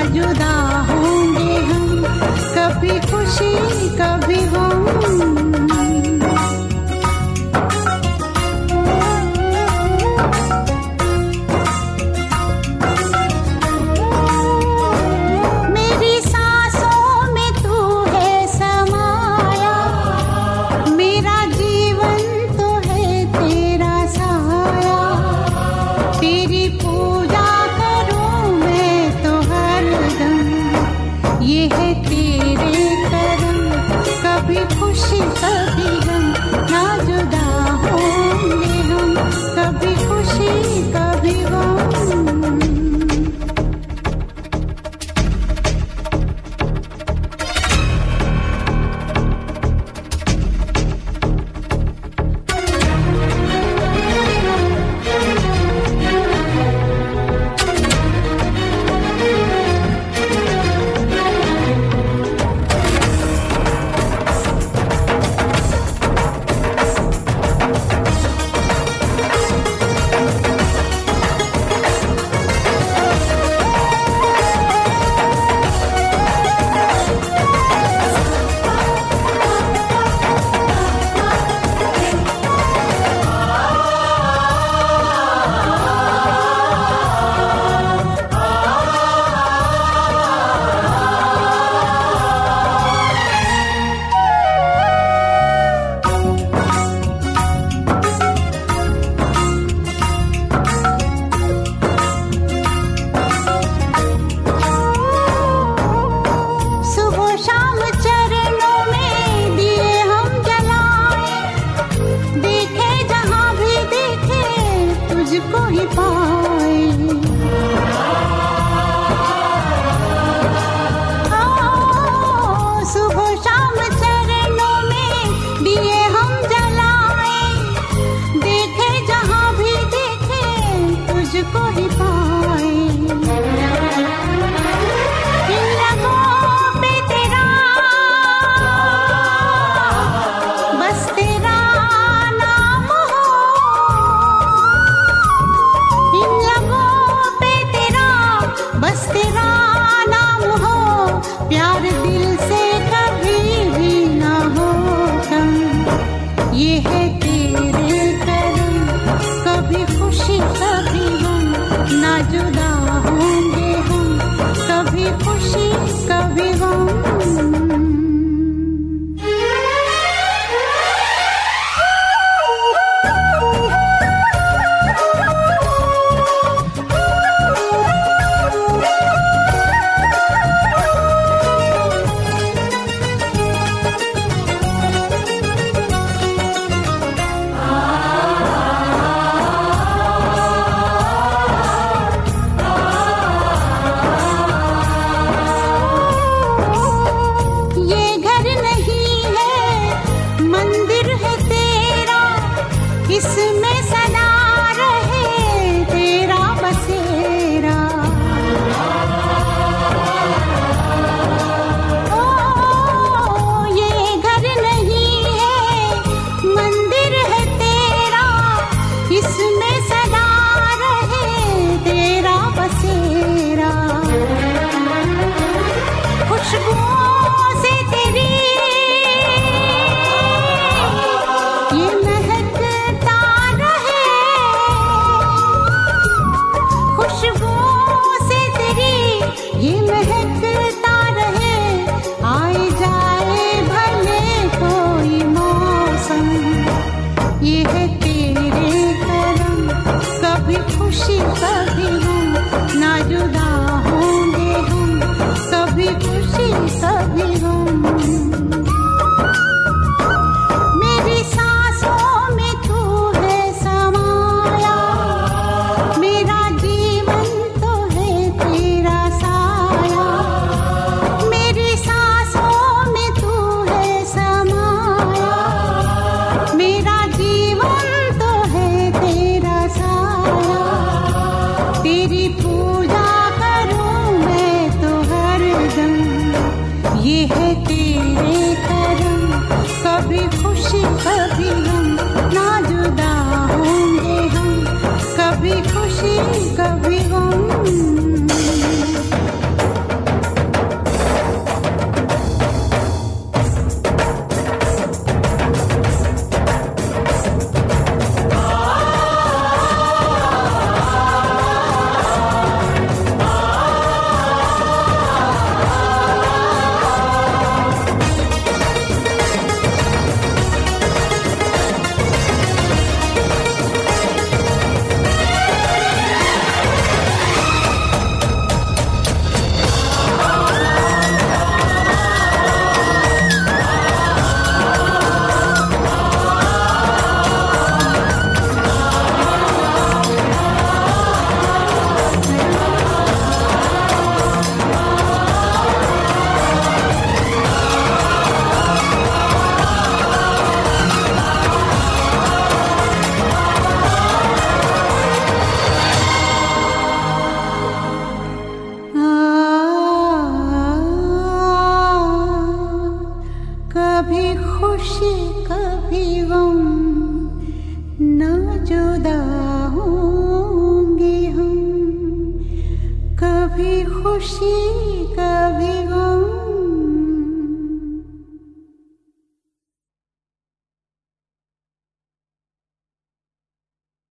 जुदा होंगे हम, कभी खुशी कभी गम। ये है तेरे करम, कभी खुशी कभी गम, ना जुदा होंगे हम, कभी खुशी कभी गम। तुझको ही पाए सुबह शाम चरणों में दिए हम जलाए, देखे जहाँ भी देखे तुझको ही पाए। इन रगों पे तेरा बस तेरा नाम हो, इन रगों पे तेरा बस तेरा नाम हो, प्यार दिल से कभी भी ना हो कम। ये है तेरे करम, कभी खुशी कभी गम, ना जुदा होंगे हम, कभी खुशी कभी गम। खुशी कभी गम।